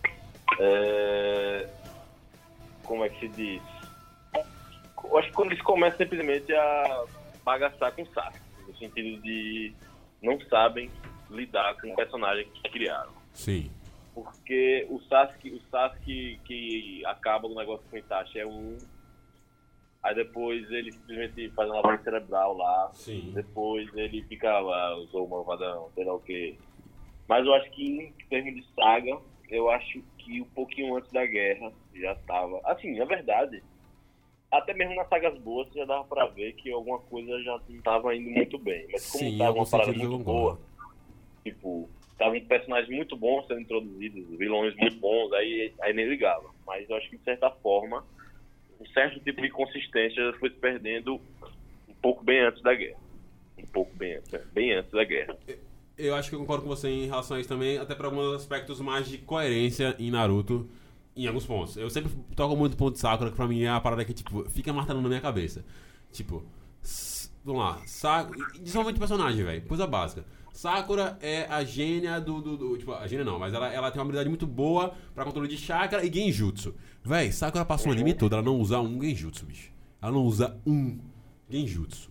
como é que se diz? Eu acho que quando eles começam simplesmente a bagaçar com o Sasuke, no sentido de não sabem lidar com o personagem que criaram. Sim. Porque o Sasuke que acaba o negócio com o Itachi é aí depois ele simplesmente faz uma lavagem cerebral lá. Sim. Depois ele fica lá, usou o malvadão, sei lá o quê. Mas eu acho que em termos de saga, eu acho que um pouquinho antes da guerra já tava... Assim, na verdade, até mesmo nas sagas boas já dava pra ver que alguma coisa já não tava indo muito bem. Mas como Sim, tava uma parada sentido eu muito concordo. boa, tipo, estavam personagens muito bons sendo introduzidos, vilões muito bons, aí nem ligava. Mas eu acho que, de certa forma, um certo tipo de consistência foi se perdendo um pouco bem antes da guerra. Um pouco bem antes da guerra. Eu acho que eu concordo com você em relação a isso também, até para alguns aspectos mais de coerência em Naruto, em alguns pontos. Eu sempre toco muito ponto de Sakura, que pra mim é a parada que, tipo, fica martelando na minha cabeça. Tipo, vamos lá, desenvolvimento de personagem, velho, coisa básica. Sakura é a gênia tipo, a gênia não, mas ela tem uma habilidade muito boa pra controle de chakra e genjutsu. Véi, Sakura passa o anime todo, ela não usa um genjutsu, bicho. Ela não usa um genjutsu.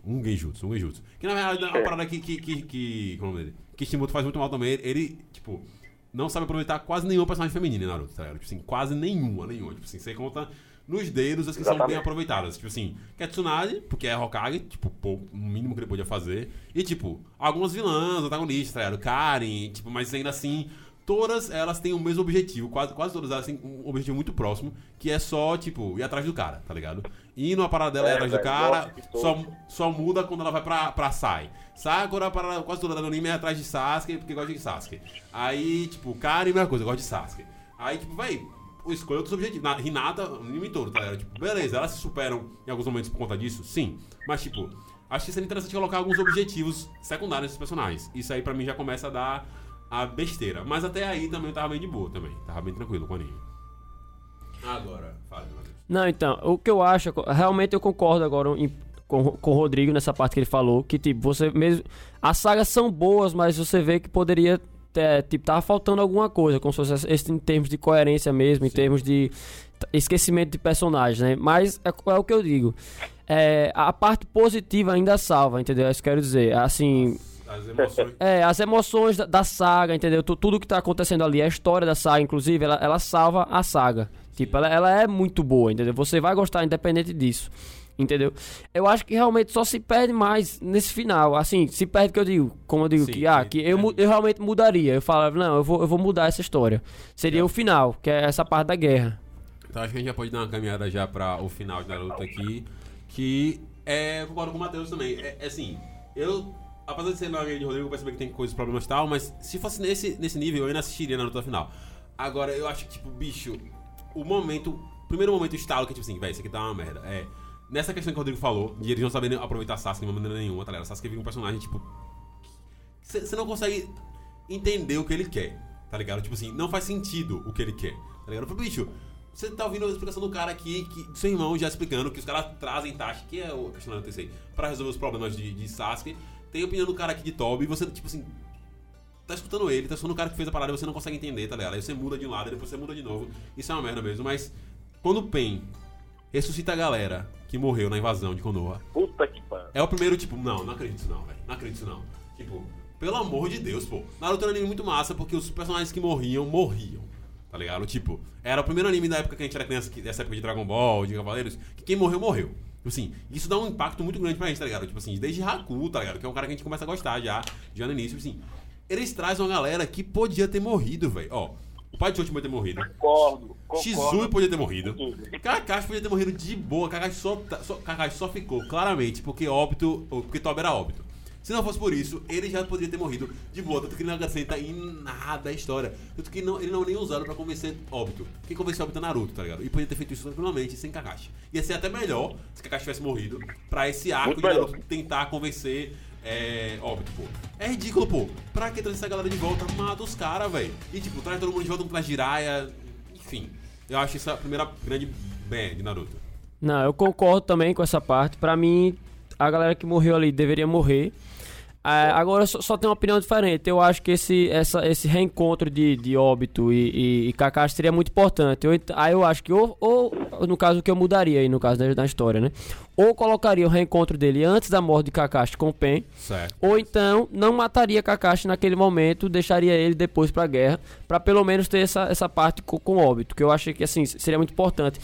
Que na verdade é uma parada que como é o nome dele? Kishimoto faz muito mal também. Ele, tipo, não sabe aproveitar quase nenhuma personagem feminina em Naruto, tá ligado? Tipo assim, quase nenhuma. Tipo assim, você conta nos dedos as que são bem aproveitadas. Tipo assim, que é Tsunade, porque é Hokage, tipo, pô, o mínimo que ele podia fazer. E, tipo, algumas vilãs, antagonistas, tá ligado? Karen, tipo, mas ainda assim, todas elas têm o mesmo objetivo. Quase todas elas têm um objetivo muito próximo, que é só, tipo, ir atrás do cara, tá ligado? E numa parada dela ir atrás do cara, só muda quando ela vai pra Sai. Sakura, quase toda no anime é atrás de Sasuke, porque gosta de Sasuke. Aí, tipo, Karen, mesma coisa, gosta de Sasuke. Aí, tipo, véi, escolhe outros objetivos. Hinata, o anime todo, tá ligado? Tipo, beleza, elas se superam em alguns momentos por conta disso? Sim. Mas, tipo, acho que seria interessante colocar alguns objetivos secundários nesses personagens. Isso aí, pra mim, já começa a dar a besteira. Mas até aí também eu tava bem de boa também. Tava bem tranquilo com o anime. Agora, fala, Matheus. Não, então, o que eu acho, realmente eu concordo agora com o Rodrigo nessa parte que ele falou, que tipo, você mesmo, as sagas são boas, mas você vê que poderia tipo, tava faltando alguma coisa, como se fosse em termos de coerência mesmo, em termos de esquecimento de personagens, né? Mas é o que eu digo, a parte positiva ainda salva, entendeu? É isso que eu quero dizer, assim... As emoções. As emoções da saga, entendeu? Tudo que tá acontecendo ali, a história da saga, inclusive, ela salva a saga. Tipo, ela é muito boa, entendeu? Você vai gostar independente disso, entendeu? Eu acho que realmente só se perde mais nesse final. Assim, se perde que eu digo, como eu digo, Sim, que eu realmente mudaria. Eu falava, não, eu vou mudar essa história. Seria o final, que é essa parte da guerra. Então acho que a gente já pode dar uma caminhada já pra o final de Naruto aqui, que eu concordo com o Matheus também. Assim, apesar de ser meu amigo de Rodrigo, eu percebi que tem coisas, problemas e tal, mas se fosse nesse nível, eu ainda assistiria Naruto até o final. Agora, eu acho que, tipo, bicho, primeiro momento estalo, que tipo assim, velho, isso aqui tá uma merda. Nessa questão que o Rodrigo falou, de eles não saberem aproveitar Sasuke de maneira nenhuma, tá ligado? Sasuke vira um personagem, tipo, você não consegue entender o que ele quer, tá ligado? Tipo assim, não faz sentido o que ele quer, tá ligado? Eu falei, bicho, você tá ouvindo a explicação do cara aqui, do seu irmão já explicando que os caras trazem Itachi, que é o questionamento desse aí, pra resolver os problemas de Sasuke. Tem a opinião do cara aqui de Tobi e você, tipo assim, tá escutando ele, tá escutando o cara que fez a parada e você não consegue entender, tá ligado? Aí você muda de um lado e depois você muda de novo. Isso é uma merda mesmo, mas quando o Pen ressuscita a galera que morreu na invasão de Konoha, Puta que pariu. é o primeiro, tipo, não acredito não, velho. Não acredito não. Tipo, pelo amor de Deus, pô. Naruto era um anime muito massa porque os personagens que morriam, tá ligado? Tipo, era o primeiro anime da época que a gente era criança, dessa época de Dragon Ball, de Cavaleiros, que quem morreu. Tipo assim, isso dá um impacto muito grande pra gente, tá ligado? Tipo assim, desde Haku, tá ligado? Que é um cara que a gente começa a gostar já no início, tipo assim. Eles trazem uma galera que podia ter morrido, velho. Ó, o pai de Choji podia ter morrido. Concordo. Shizui podia ter morrido. Kakashi podia ter morrido de boa. Kakashi só ficou, claramente, porque Tobi era óbito. Se não fosse por isso, ele já poderia ter morrido de boa. Tanto que ele não acrescenta em nada a história. Tanto que ele não nem usaram pra convencer óbito. Quem convenceu óbito é Naruto, tá ligado? E podia ter feito isso tranquilamente, sem Kakashi. Ia ser até melhor se Kakashi tivesse morrido, pra esse arco de Naruto tentar convencer óbito, pô. É ridículo, pô. Pra que trazer essa galera de volta? Mata os caras, velho. E tipo, traz todo mundo de volta pra Jiraiya. Enfim, eu acho isso a primeira grande bang de Naruto. Não, eu concordo também com essa parte. Pra mim, a galera que morreu ali deveria morrer. Agora só tem uma opinião diferente. Eu acho que esse reencontro de Obito e Kakashi seria muito importante. Eu acho que ou no caso o que eu mudaria aí no caso da história, né? Ou colocaria o reencontro dele antes da morte de Kakashi com o Pen, certo. Ou então não mataria Kakashi naquele momento, deixaria ele depois pra guerra, pra pelo menos ter essa parte com Obito, que eu acho que assim seria muito importante.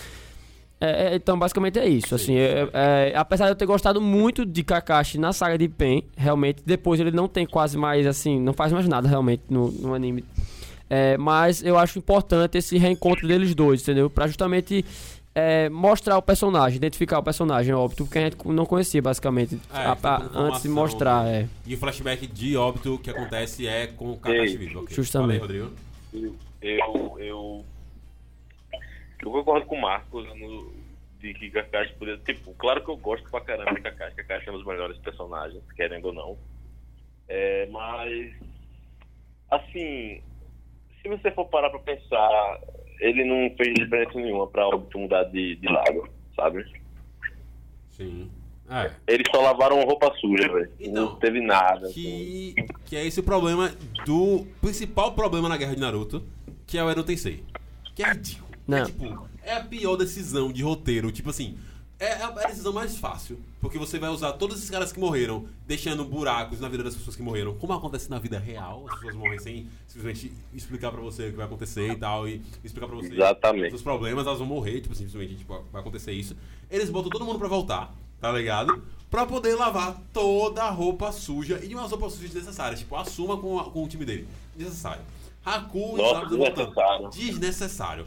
Então, basicamente é isso. Assim, apesar de eu ter gostado muito de Kakashi na saga de Pen, realmente, depois ele não tem quase mais, assim, não faz mais nada realmente no anime. Mas eu acho importante esse reencontro deles dois, entendeu? Pra justamente mostrar o personagem, identificar o personagem, Obito, porque a gente não conhecia, basicamente, antes de mostrar. E o flashback de Obito que acontece com o Kakashi vivo. Okay. Justamente. Fala aí, Rodrigo. Eu concordo com o Marcos de que Kakashi poderia... Tipo, claro que eu gosto pra caramba de Kakashi. Kakashi é um dos melhores personagens, querendo ou não. Mas, assim, se você for parar pra pensar, ele não fez diferença nenhuma pra Obito mudar de lado, sabe? Sim. Eles só lavaram roupa suja, velho. Então, não teve nada. Que é esse o problema do principal problema na guerra de Naruto, que é o Eren Tensei. Que é ridículo. Não. É a pior decisão de roteiro. Tipo assim, é a decisão mais fácil. Porque você vai usar todos esses caras que morreram, deixando buracos na vida das pessoas que morreram. Como acontece na vida real, as pessoas morrem sem simplesmente explicar pra você o que vai acontecer e tal. E explicar pra você Exatamente. os problemas, elas vão morrer, tipo, simplesmente vai acontecer isso. Eles botam todo mundo pra voltar, tá ligado? Pra poder lavar toda a roupa suja e umas roupas sujas desnecessárias. Tipo, Asuma com o time dele. Desnecessário. Haku desnecessário. Desnecessário.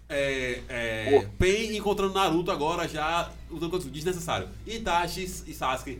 Pain encontrando Naruto agora já lutando contra desnecessário. Itachi e Sasuke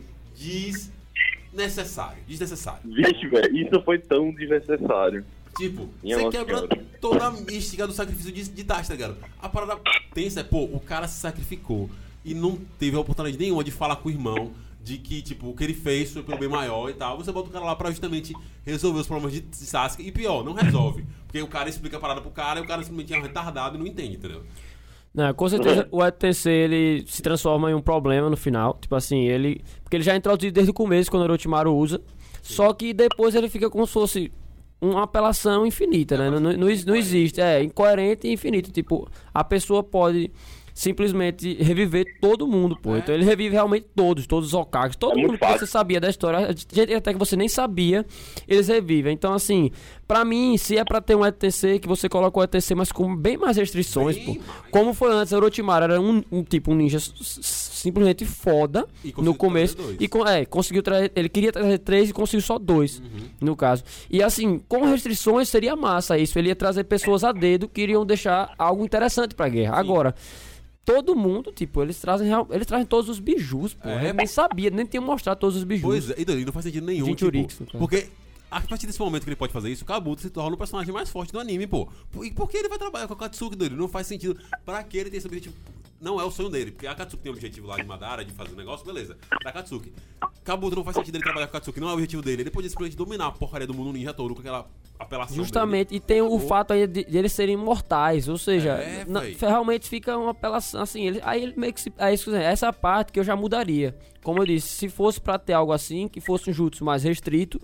desnecessário. Vixe, velho, isso foi tão desnecessário. Tipo, você quebra toda a mística do sacrifício de Itachi, tá ligado? A parada tensa é, o cara se sacrificou e não teve a oportunidade nenhuma de falar com o irmão de que, tipo, o que ele fez foi pelo bem maior e tal. Você bota o cara lá pra justamente resolver os problemas de Sasuke. E pior, não resolve. Porque o cara explica a parada pro cara e o cara simplesmente é um retardado e não entende, entendeu? Não, com certeza o ETC ele se transforma em um problema no final. Tipo assim, porque ele já é introduzido desde o começo quando o Orochimaru usa. Sim. Só que depois ele fica como se fosse uma apelação infinita, né? Não existe. É incoerente e infinito. Tipo, a pessoa pode simplesmente reviver todo mundo, pô. Então ele revive realmente todos os Hokages, todo mundo que você sabia da história, gente até que você nem sabia, eles revivem. Então, assim, pra mim, se é pra ter um ETC, que você coloca o ETC, mas com bem mais restrições, pô. Como foi antes, Orochimaru era um ninja simplesmente foda no começo. E conseguiu trazer, ele queria trazer 3 e conseguiu só 2, no caso. E assim, com restrições seria massa isso. Ele ia trazer pessoas a dedo que iriam deixar algo interessante pra guerra. Sim. Agora, todo mundo, tipo, eles trazem todos os bijus, pô. Eu nem sabia, nem tinha mostrado todos os bijus. Pois é, e não faz sentido nenhum, tipo, porque a partir desse momento que ele pode fazer isso, o Kabuto se torna o personagem mais forte do anime, pô. E por que ele vai trabalhar com a Akatsuki dele? Não faz sentido. Pra que ele tem esse objetivo? Não é o sonho dele, porque a Akatsuki tem um objetivo lá de Madara, de fazer um negócio, beleza. Da Akatsuki. Kabuto não faz sentido ele trabalhar com a Akatsuki, não é o objetivo dele. Ele podia simplesmente dominar a porcaria do mundo ninja todo com aquela apelação. Justamente, dele. E tem o fato aí de eles serem imortais, ou seja, realmente fica uma apelação, assim, aí ele meio que essa parte que eu já mudaria. Como eu disse, se fosse pra ter algo assim, que fosse um jutsu mais restrito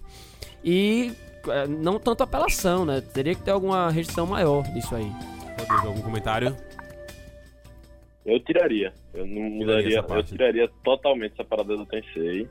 e não tanto apelação, né? Teria que ter alguma restrição maior disso aí. Rodrigo, algum comentário? Eu tiraria. Eu não mudaria. Eu tiraria totalmente essa parada do Tensei.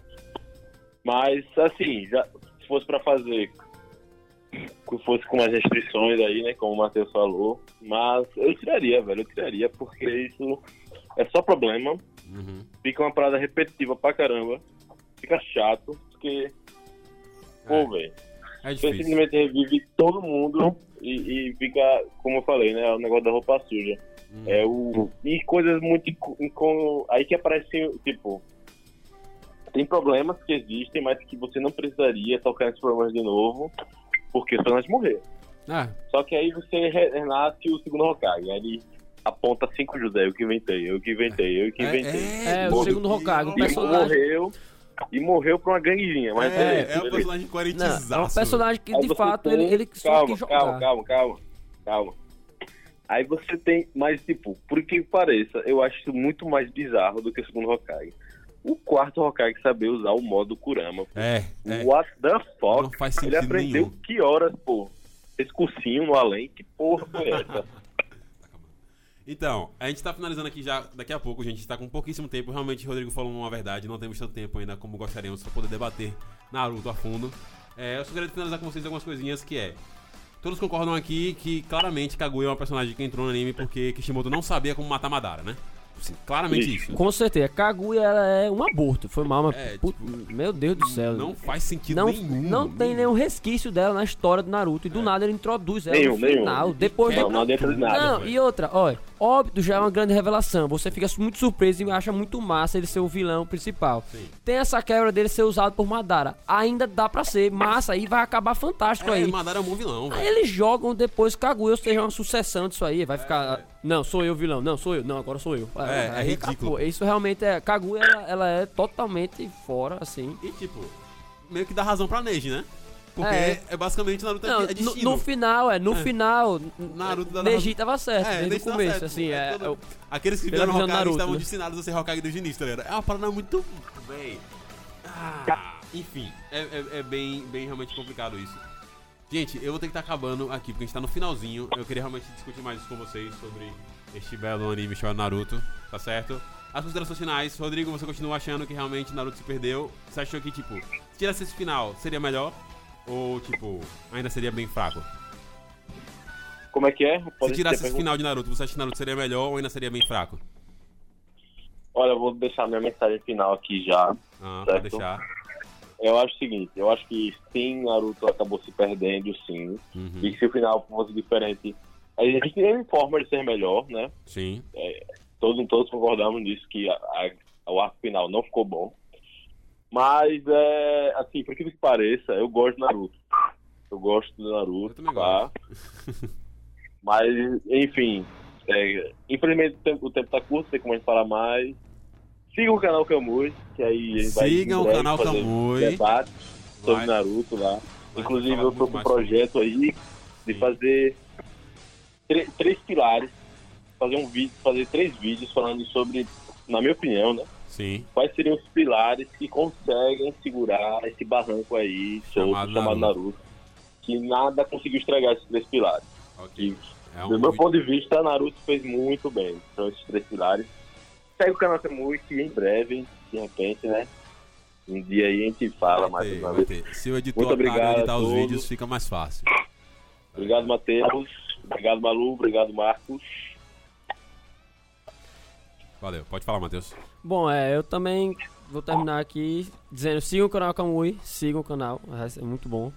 Mas, assim, se fosse pra fazer, que fosse com as restrições aí, né? Como o Matheus falou. Mas eu tiraria, velho. Eu tiraria, porque isso é só problema. Fica uma parada repetitiva pra caramba. Fica chato, porque... Pô, velho. Você simplesmente revive todo mundo e fica, como eu falei, né? O negócio da roupa suja. E coisas muito... Aí que aparecem, tipo... Tem problemas que existem, mas que você não precisaria tocar nesses problemas de novo, porque os personagens morreram. Só que aí você renasce o segundo Hokage. Aí ele aponta 5 José, eu que inventei. O segundo Hokage, o personagem... E morreu pra uma ganguinha. Mas é um personagem coerentizaço. É um personagem que, de fato, ele só quis jogar. Calma. Aí você tem... Mas, tipo, por que pareça, eu acho isso muito mais bizarro do que o segundo Hokage. O quarto Hokage saber usar o modo Kurama. What the fuck? Não faz sentido ele aprendeu nenhum. Que horas, pô? Esse cursinho no além? Que porra foi essa? Então, a gente tá finalizando aqui já daqui a pouco, a gente tá com pouquíssimo tempo. Realmente, o Rodrigo falou uma verdade, não temos tanto tempo ainda como gostaríamos pra poder debater Naruto a fundo. Eu só queria finalizar com vocês algumas coisinhas que todos concordam aqui que claramente Kaguya é uma personagem que entrou no anime porque Kishimoto não sabia como matar Madara, né? Assim, claramente isso. Com certeza, Kaguya ela é um aborto, foi mal, mas meu Deus do céu. Não faz sentido nenhum. Não tem nenhum resquício dela na história do Naruto e do nada ele introduz ela no final. Depois não adianta de nada. Não, e outra, olha, Obito já é uma grande revelação. Você fica muito surpreso e acha muito massa ele ser o vilão principal. Sim. Tem essa quebra dele ser usado por Madara. Ainda dá pra ser massa e vai acabar fantástico aí. Madara é um bom vilão, Aí velho. eles jogam depois Kaguya, ou seja, uma sucessão disso aí. Vai ficar. Não, sou eu o vilão. Não, sou eu. Não, agora sou eu. É ridículo. Pô, isso realmente é. Kaguya, ela é totalmente fora, assim. E tipo, meio que dá razão pra Neji, né? Porque É. é basicamente Naruto Não, é destino. no final, Naruto dá Neji tava certo, desde Neji o tá começo, certo. assim, Aqueles que pela viraram visão Hokage Naruto, estavam né? destinados a ser Hokage desde o início, tá ligado? É uma parada muito... Véi. Enfim, é bem realmente complicado isso. Gente, eu vou ter que estar acabando aqui, porque a gente tá no finalzinho. Eu queria realmente discutir mais isso com vocês sobre este belo anime chamado Naruto, tá certo? As considerações finais. Rodrigo, você continua achando que realmente Naruto se perdeu? Você achou que, tipo, se tirasse esse final, seria melhor? Ou, tipo, ainda seria bem fraco? Como é que é? Se tirasse esse final de Naruto, você acha que Naruto seria melhor ou ainda seria bem fraco? Olha, eu vou deixar minha mensagem final aqui já. Pode certo? deixar. Eu acho o seguinte, eu acho que sim, Naruto acabou se perdendo, sim. E se o final fosse diferente, a gente tem forma de ser melhor, né? Sim. Todos concordamos nisso, que o arco final não ficou bom. Mas, assim, por que pareça, eu gosto do Naruto. Eu gosto do Naruto, Eu também tá? gosto. Mas, enfim, infelizmente o tempo tá curto, tem como a gente falar mais. Sigam o canal Kamui, que aí a gente vai Sigam em o breve canal fazer Kamui. debates sobre Vai. Naruto lá. Vai Inclusive falar eu tô muito com um mais sobre projeto aí de fazer três pilares, fazer 3 vídeos falando sobre, na minha opinião, né? Sim. Quais seriam os pilares que conseguem segurar esse barranco aí Chamado chamado Naruto? Que nada conseguiu estragar esses 3 pilares. Ok. E, do meu ponto de vista, Naruto fez muito bem. São esses 3 pilares. Segue o canal Kamui, que em breve, de repente, né? Um dia aí a gente fala mais sobre Vai Naruto. ter. Se o editor Muito obrigado otário editar a os todos. vídeos, fica mais fácil. Obrigado, Matheus. Obrigado, Malu. Obrigado, Marcos. Valeu. Pode falar, Matheus. Bom, eu também vou terminar aqui dizendo, sigam o canal Kamui, sigam o canal, é muito bom.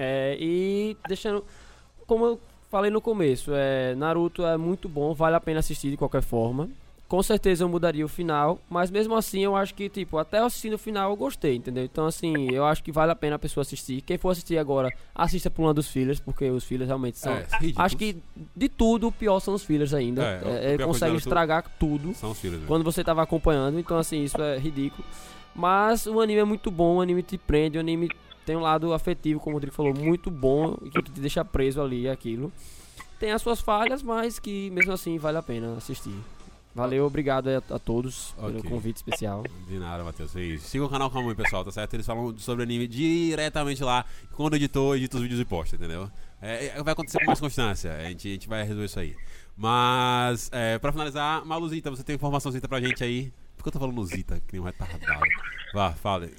E deixando, como eu falei no começo, Naruto é muito bom, vale a pena assistir de qualquer forma. Com certeza eu mudaria o final, mas mesmo assim eu acho que, tipo, até assistindo o final eu gostei, entendeu? Então, assim, eu acho que vale a pena a pessoa assistir. Quem for assistir agora, assista por uma dos fillers, porque os fillers realmente são... ridículos. acho que de tudo, o pior são os fillers ainda. O pior Ele coisa consegue do Naruto estragar tudo São os filhos, velho. quando você tava acompanhando, então assim, isso é ridículo. Mas o anime é muito bom, o anime te prende, o anime tem um lado afetivo, como o Rodrigo falou, muito bom, e que te deixa preso ali, aquilo. Tem as suas falhas, mas que mesmo assim vale a pena assistir. Valeu, obrigado a todos pelo Ok. convite especial. De nada, Matheus. É isso. Siga o canal Kamui, pessoal, tá certo? Eles falam sobre anime diretamente lá. Quando edita os vídeos e posta, entendeu? Vai acontecer com mais constância. A gente vai resolver isso aí. Mas, pra finalizar, Maluzita, você tem informaçãozinha pra gente aí? Por que eu tô falando Zita, que nem um retardado? Vá, fale.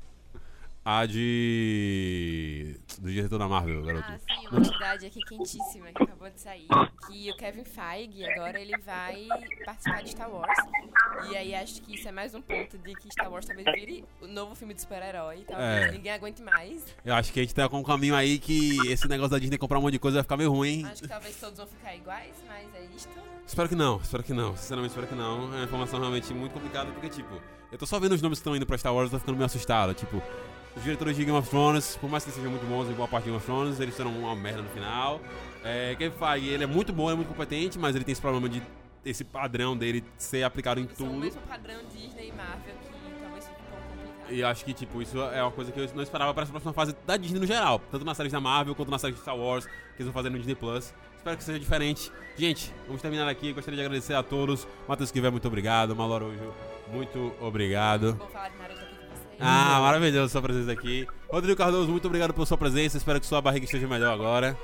A do diretor da Marvel, garoto. Sim, uma novidade aqui quentíssima que acabou de sair. Que o Kevin Feige agora ele vai participar de Star Wars. E aí acho que isso é mais um ponto de que Star Wars talvez vire o novo filme de super-herói. Talvez ninguém aguente mais. Eu acho que a gente tá com um caminho aí que esse negócio da Disney comprar um monte de coisa vai ficar meio ruim. Acho que talvez todos vão ficar iguais, mas é isto. Espero que não. Sinceramente, espero que não. É uma informação realmente muito complicada, porque, tipo, eu tô só vendo os nomes que estão indo pra Star Wars e tô ficando meio assustado. Tipo, os diretores de Game of Thrones, por mais que eles sejam muito bons em boa parte de Game of Thrones, eles serão uma merda no final. Kevin Feige, ele é muito bom, ele é muito competente, mas ele tem esse problema de esse padrão dele ser aplicado em São o tudo. mesmo padrão Disney e Marvel que talvez fique um pouco complicado. E eu acho que, tipo, isso é uma coisa que eu não esperava para essa próxima fase da Disney no geral. Tanto na série da Marvel, quanto na série de Star Wars, que eles vão fazer no Disney Plus. Espero que seja diferente. Gente, vamos terminar aqui. Gostaria de agradecer a todos. Matheus Kiver, muito obrigado. Malu Araújo, muito obrigado. Vou falar de Naruto aqui com vocês. Maravilhoso sua presença aqui. Rodrigo Cardoso, muito obrigado pela sua presença. Espero que sua barriga esteja melhor agora.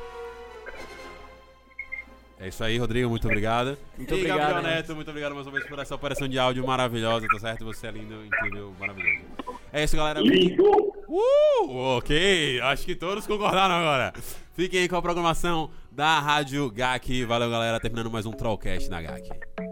É isso aí, Rodrigo, muito obrigado. Muito e obrigado, Gabriel né? Neto, muito obrigado mais uma vez por essa operação de áudio maravilhosa, tá certo? Você é lindo, incrível, maravilhoso. É isso, galera. Ok, acho que todos concordaram agora. Fiquem aí com a programação da Rádio GAC. Valeu, galera. Terminando mais um Trollcast na GAC.